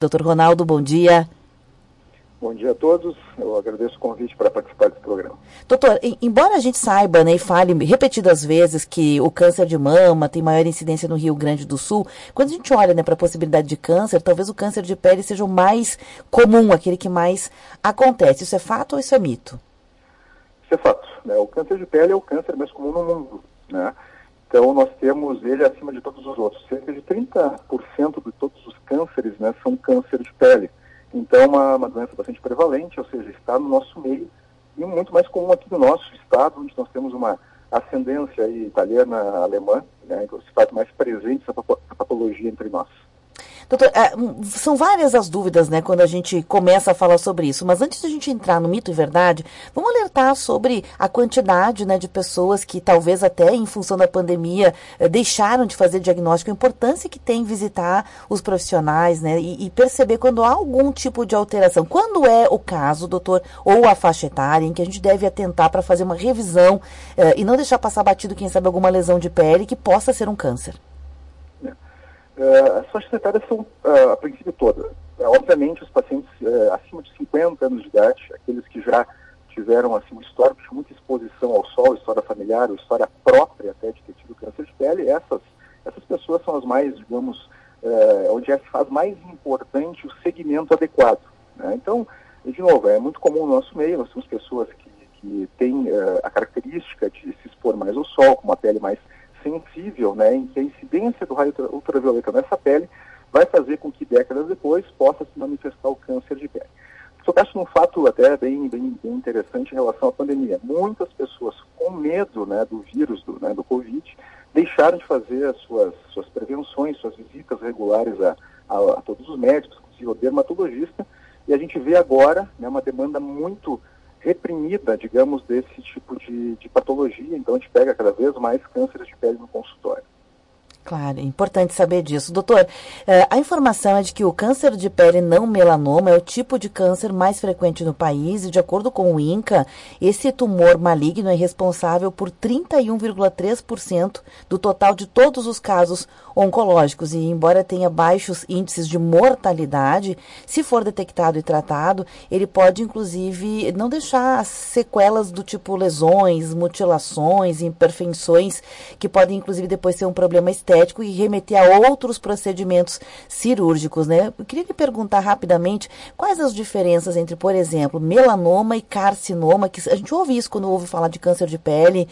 Doutor Ronaldo, bom dia. Bom dia a todos, eu agradeço o convite para participar desse programa. Doutor, embora a gente saiba, né, e fale repetidas vezes que o câncer de mama tem maior incidência no Rio Grande do Sul, quando a gente olha, né, para a possibilidade de câncer, talvez o câncer de pele seja o mais comum, aquele que mais acontece. Isso é fato ou isso é mito? Isso é fato, né? O câncer de pele é o câncer mais comum no mundo, né? Então nós temos ele acima de todos os outros. Cerca de 30% de todos os cânceres, né, são câncer de pele. Então, uma doença bastante prevalente, ou seja, está no nosso meio e muito mais comum aqui no nosso estado, onde nós temos uma ascendência aí, italiana, alemã, né, que se faz mais presente essa patologia entre nós. Doutor, são várias as dúvidas, né, quando a gente começa a falar sobre isso, mas antes de a gente entrar no mito e verdade, vamos alertar sobre a quantidade, né, de pessoas que talvez até em função da pandemia deixaram de fazer diagnóstico, a importância que tem visitar os profissionais, né, e perceber quando há algum tipo de alteração. Quando é o caso, doutor, ou a faixa etária, em que a gente deve atentar para fazer uma revisão e não deixar passar batido, quem sabe, alguma lesão de pele que possa ser um câncer? As faixas etárias são, a princípio, todas. Obviamente, os pacientes acima de 50 anos de idade, aqueles que já tiveram assim, um histórico de muita exposição ao sol, história familiar, ou história própria até de ter tido câncer de pele, essas pessoas são as mais, digamos, onde se faz mais importante o segmento adequado, né? Então, de novo, é muito comum no nosso meio, nós temos pessoas que têm a característica de se expor mais ao sol, com uma pele mais sensível, né, em que a incidência do raio ultravioleta nessa pele vai fazer com que décadas depois possa se manifestar o câncer de pele. Tocaste num fato até bem interessante em relação à pandemia. Muitas pessoas com medo, né, do vírus, do Covid, deixaram de fazer as suas prevenções, suas visitas regulares a todos os médicos, inclusive ao dermatologista, e a gente vê agora, né, uma demanda muito reprimida, digamos, desse tipo de patologia. Então a gente pega cada vez mais cânceres de pele no consultório. Claro, é importante saber disso. Doutor, a informação é de que o câncer de pele não melanoma é o tipo de câncer mais frequente no país e, de acordo com o INCA, esse tumor maligno é responsável por 31,3% do total de todos os casos oncológicos. E, embora tenha baixos índices de mortalidade, se for detectado e tratado, ele pode, inclusive, não deixar sequelas do tipo lesões, mutilações, imperfeições, que podem, inclusive, depois ser um problema estético e remeter a outros procedimentos cirúrgicos, né? Eu queria lhe perguntar rapidamente quais as diferenças entre, por exemplo, melanoma e carcinoma, que a gente ouve isso quando ouve falar de câncer de pele,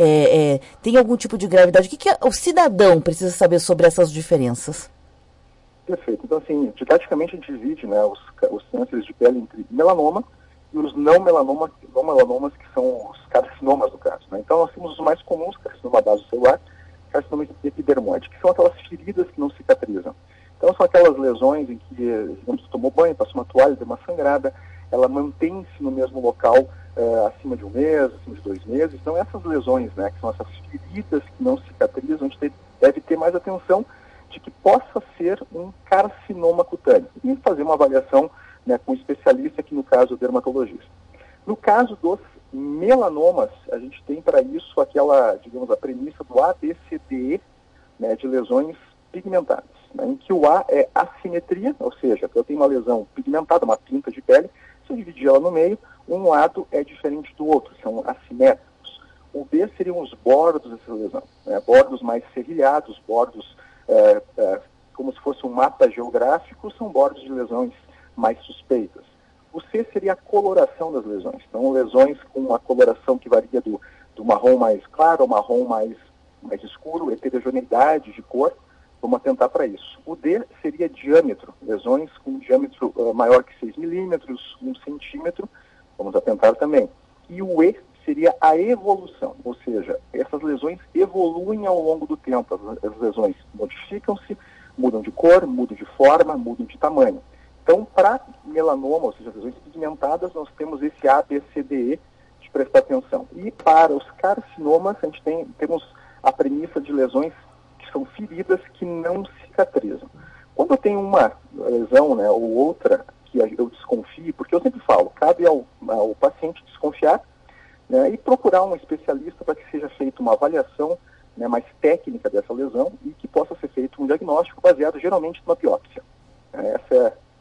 tem algum tipo de gravidade. O que o cidadão precisa saber sobre essas diferenças? Perfeito. Então, assim, didaticamente a gente divide, né, os cânceres de pele entre melanoma e os não melanomas, que são os carcinomas, no caso, né? Então, nós temos os mais comuns, carcinoma basocelular, carcinoma epidermoide, que são aquelas feridas que não cicatrizam. Então, são aquelas lesões em que, digamos, você tomou banho, passou uma toalha, deu uma sangrada, ela mantém-se no mesmo local acima de um mês, acima de 2 meses. Então, essas lesões, né, que são essas feridas que não cicatrizam, a gente deve ter mais atenção de que possa ser um carcinoma cutâneo e fazer uma avaliação, né, com um especialista, aqui no caso o dermatologista. No caso dos melanomas, a gente tem para isso aquela, digamos, a premissa do ABCDE, né, de lesões pigmentadas, né, em que o A é assimetria, ou seja, eu tenho uma lesão pigmentada, uma pinta de pele, se eu dividir ela no meio, um lado é diferente do outro, são assimétricos. O B seriam os bordos dessa lesão, né, bordos mais serrilhados, bordos como se fosse um mapa geográfico, são bordos de lesões mais suspeitas. O C seria a coloração das lesões. Então, lesões com uma coloração que varia do marrom mais claro ao marrom mais escuro, heterogeneidade de cor, vamos atentar para isso. O D seria diâmetro, lesões com diâmetro maior que 6 milímetros, 1 centímetro, vamos atentar também. E o E seria a evolução, ou seja, essas lesões evoluem ao longo do tempo, as lesões modificam-se, mudam de cor, mudam de forma, mudam de tamanho. Então, para melanoma, ou seja, lesões pigmentadas, nós temos esse ABCDE de prestar atenção. E para os carcinomas, a gente temos a premissa de lesões que são feridas que não cicatrizam. Quando eu tenho uma lesão, né, ou outra que eu desconfio, porque eu sempre falo, cabe ao paciente desconfiar, né, e procurar um especialista para que seja feita uma avaliação, né, mais técnica dessa lesão e que possa ser feito um diagnóstico baseado geralmente numa biópsia. Essa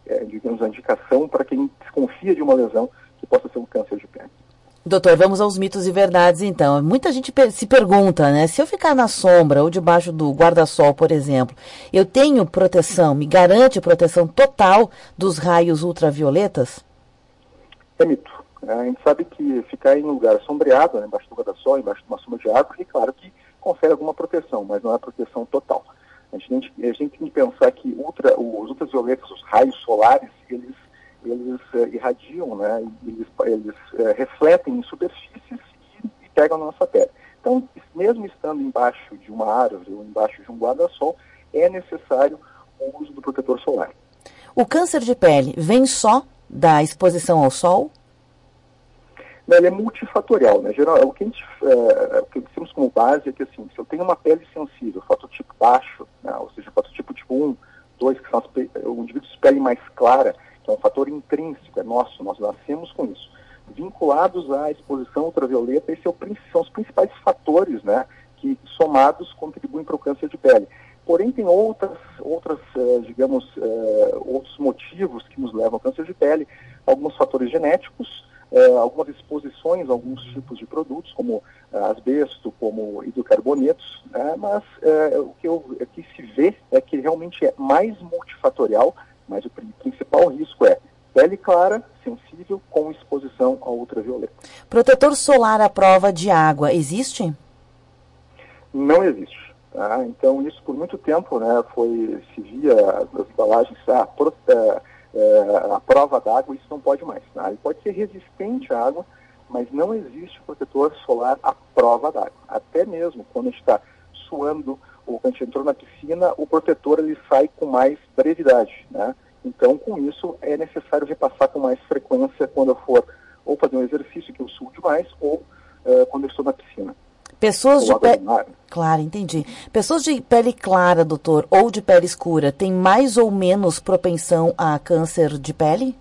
digamos, a indicação para quem desconfia de uma lesão que possa ser um câncer de pele. Doutor, vamos aos mitos e verdades, então. Muita gente se pergunta, né? Se eu ficar na sombra ou debaixo do guarda-sol, por exemplo, eu tenho proteção, me garante proteção total dos raios ultravioletas? É mito. A gente sabe que ficar em um lugar sombreado, né, embaixo do guarda-sol, embaixo de uma sombra de árvore, claro que confere alguma proteção, mas não é proteção total. A gente tem que pensar que os ultravioletas, os raios solares, eles irradiam, né, eles refletem em superfícies e pegam na nossa pele. Então, mesmo estando embaixo de uma árvore ou embaixo de um guarda-sol, é necessário o uso do protetor solar. O câncer de pele vem só da exposição ao sol? Ele é multifatorial, né? O que temos como base é que, assim, se eu tenho uma pele sensível, fototipo baixo, né, ou seja, fototipo tipo 1, 2, que são o indivíduo de pele mais clara, que é um fator intrínseco, é nosso, nós nascemos com isso. Vinculados à exposição ultravioleta, esses são os principais fatores, né, que somados contribuem para o câncer de pele. Porém, tem outros motivos que nos levam ao câncer de pele, alguns fatores genéticos, algumas exposições a alguns tipos de produtos, como asbesto, como hidrocarbonetos, né, mas o que se vê é que realmente é mais multifatorial, mas o principal risco é pele clara, sensível, com exposição ao ultravioleta. Protetor solar à prova de água existe? Não existe. Tá? Então, isso por muito tempo, né, se via nas embalagens, a prova d'água, isso não pode mais. Tá? Ele pode ser resistente à água, mas não existe protetor solar à prova d'água. Até mesmo quando a gente está suando ou quando a gente entrou na piscina, o protetor ele sai com mais brevidade, né? Então, com isso, é necessário repassar com mais frequência quando eu for ou fazer um exercício que eu suo demais ou quando eu estou na piscina. Pessoas de pele... Claro, entendi. Pessoas de pele clara, doutor, ou de pele escura, têm mais ou menos propensão a câncer de pele?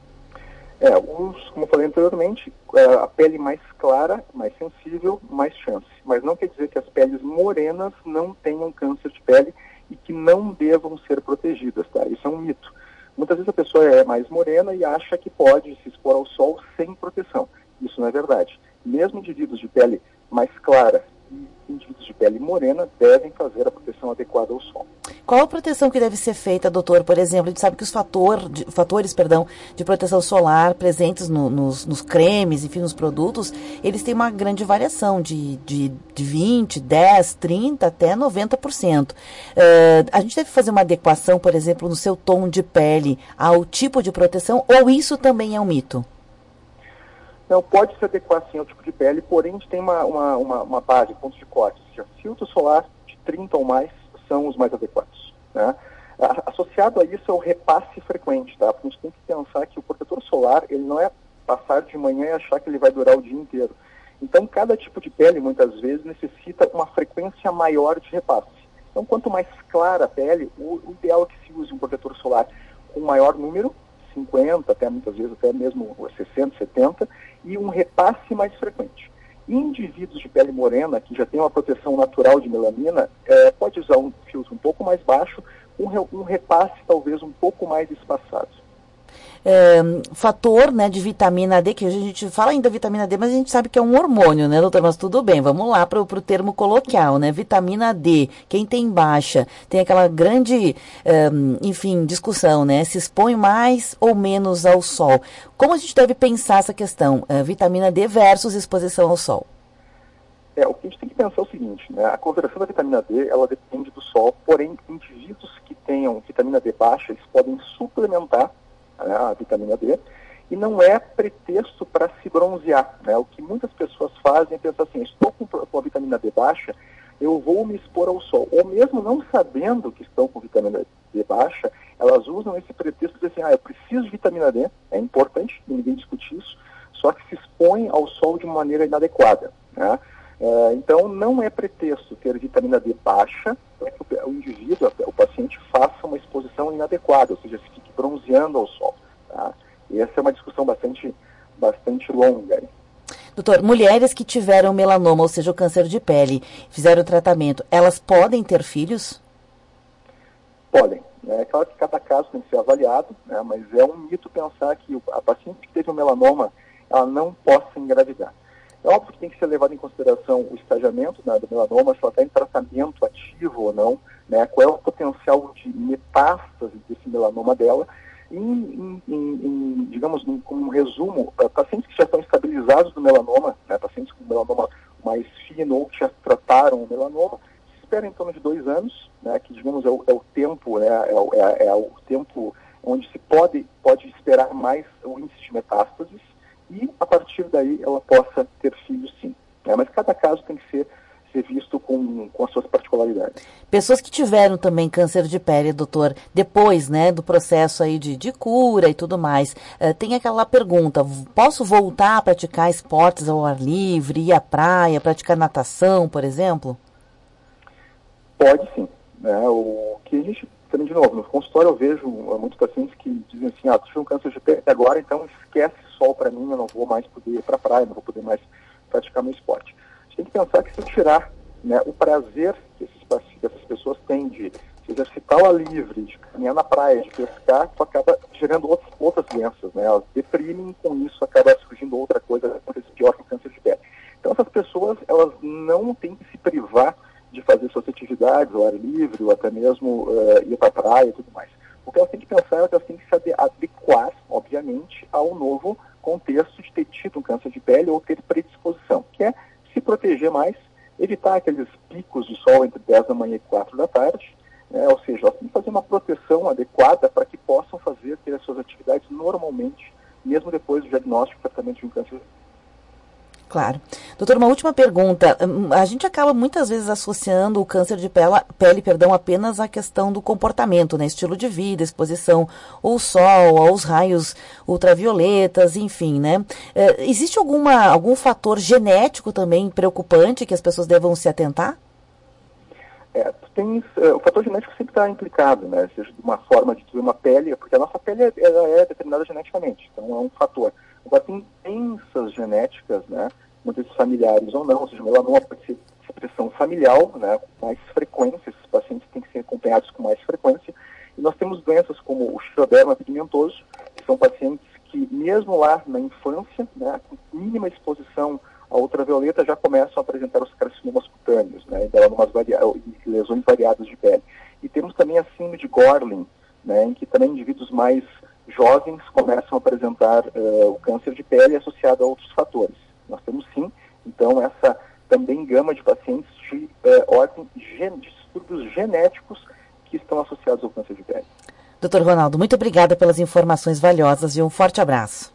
Como eu falei anteriormente, a pele mais clara, mais sensível, mais chance. Mas não quer dizer que as peles morenas não tenham câncer de pele e que não devam ser protegidas, tá? Isso é um mito. Muitas vezes a pessoa é mais morena e acha que pode se expor ao sol sem proteção. Isso não é verdade. Mesmo indivíduos de pele mais clara e indivíduos de pele morena devem fazer a proteção adequada ao sol. Qual a proteção que deve ser feita, doutor? Por exemplo, a gente sabe que os fatores de proteção solar presentes nos cremes, enfim, nos produtos, eles têm uma grande variação de 20%, 10%, 30% até 90%. A gente deve fazer uma adequação, por exemplo, no seu tom de pele ao tipo de proteção, ou isso também é um mito? Não, pode se adequar sim ao tipo de pele, porém a gente tem uma base, pontos de corte. Ou seja, filtro solar de 30 ou mais são os mais adequados, né? Associado a isso é o repasse frequente, tá? Porque a gente tem que pensar que o protetor solar, ele não é passar de manhã e achar que ele vai durar o dia inteiro. Então, cada tipo de pele, muitas vezes, necessita uma frequência maior de repasse. Então, quanto mais clara a pele, o ideal é que se use um protetor solar com maior número, 50, até muitas vezes até mesmo 60, 70, e um repasse mais frequente. Indivíduos de pele morena, que já tem uma proteção natural de melanina, pode usar um filtro um pouco mais baixo, um repasse talvez um pouco mais espaçado. Fator, né, de vitamina D, que a gente fala ainda vitamina D, mas a gente sabe que é um hormônio, né, doutor? Mas tudo bem, vamos lá para o termo coloquial, né? Vitamina D, quem tem baixa, tem aquela grande, enfim, discussão, né? Se expõe mais ou menos ao sol. Como a gente deve pensar essa questão, vitamina D versus exposição ao sol? O que a gente tem que pensar é o seguinte, né? A conversão da vitamina D, ela depende do sol, porém, indivíduos que tenham vitamina D baixa, eles podem suplementar a vitamina D, e não é pretexto para se bronzear, né? O que muitas pessoas fazem é pensar assim, estou com a vitamina D baixa, eu vou me expor ao sol, ou mesmo não sabendo que estão com vitamina D baixa, elas usam esse pretexto de dizer assim, eu preciso de vitamina D, é importante, ninguém discute isso, só que se expõe ao sol de uma maneira inadequada, né? Então, não é pretexto ter vitamina D baixa para que o indivíduo, o paciente, faça uma exposição inadequada, ou seja, se fique bronzeando ao sol. Tá? E essa é uma discussão bastante longa. Doutor, mulheres que tiveram melanoma, ou seja, o câncer de pele, fizeram o tratamento, elas podem ter filhos? Podem. É claro que cada caso tem que ser avaliado, né, mas é um mito pensar que a paciente que teve um melanoma, ela não possa engravidar. É óbvio que tem que ser levado em consideração o estadiamento, né, do melanoma, se ela está em tratamento ativo ou não, né, qual é o potencial de metástase desse melanoma dela. Digamos, como um resumo, pacientes que já estão estabilizados do melanoma, né, pacientes com melanoma mais fino ou que já trataram o melanoma, se espera em torno de 2 anos, né, que digamos é o tempo, né, é o tempo onde se pode esperar mais o índice de metástases, e a partir daí ela possa ter filhos, sim. Né? Mas cada caso tem que ser visto com as suas particularidades. Pessoas que tiveram também câncer de pele, doutor, depois, né, do processo aí de cura e tudo mais, tem aquela pergunta, posso voltar a praticar esportes ao ar livre, ir à praia, praticar natação, por exemplo? Pode sim. Né? O que a gente, também de novo, no consultório eu vejo muitos pacientes que dizem assim, tu tive um câncer de pele agora, então esquece sol para mim, eu não vou mais poder ir para a praia, não vou poder mais praticar meu esporte. A gente tem que pensar que se eu tirar, né, o prazer que essas pessoas têm de se exercitar ao ar livre, de caminhar na praia, de pescar, isso acaba gerando outras doenças, né? Elas deprimem e com isso acaba surgindo outra coisa, acontece pior que o câncer de pele. Então essas pessoas, elas não têm que se privar de fazer suas atividades ao ar livre, ou até mesmo ir para a praia e tudo mais. O que elas têm que pensar é que elas têm que se adequar, obviamente, ao novo contexto de ter tido um câncer de pele ou ter predisposição, que é se proteger mais, evitar aqueles picos de sol entre 10 da manhã e 4 da tarde, né? Ou seja, elas têm que fazer uma proteção adequada para que possam ter as suas atividades normalmente, mesmo depois do diagnóstico e tratamento de um câncer. Claro. Doutor, uma última pergunta. A gente acaba muitas vezes associando o câncer de pele, apenas à questão do comportamento, né? Estilo de vida, exposição ao sol, aos raios ultravioletas, enfim, né? Existe algum fator genético também preocupante que as pessoas devam se atentar? O fator genético sempre está implicado, né? Seja de uma forma de ter uma pele, porque a nossa pele ela é determinada geneticamente, então é um fator. Agora tem doenças genéticas, né? Muitas vezes familiares ou não, ou seja, o melanoma pode ser expressão familiar, né? Com mais frequência, esses pacientes têm que ser acompanhados com mais frequência. E nós temos doenças como o xeroderma pigmentoso, que são pacientes que mesmo lá na infância, né? Com mínima exposição a ultravioleta já começam a apresentar os carcinomas cutâneos, né, e lesões variadas de pele. E temos também a síndrome de Gorlin, né, em que também indivíduos mais jovens começam a apresentar o câncer de pele associado a outros fatores. Nós temos sim, então, essa também gama de pacientes de ordem de distúrbios genéticos que estão associados ao câncer de pele. Doutor Ronaldo, muito obrigada pelas informações valiosas e um forte abraço.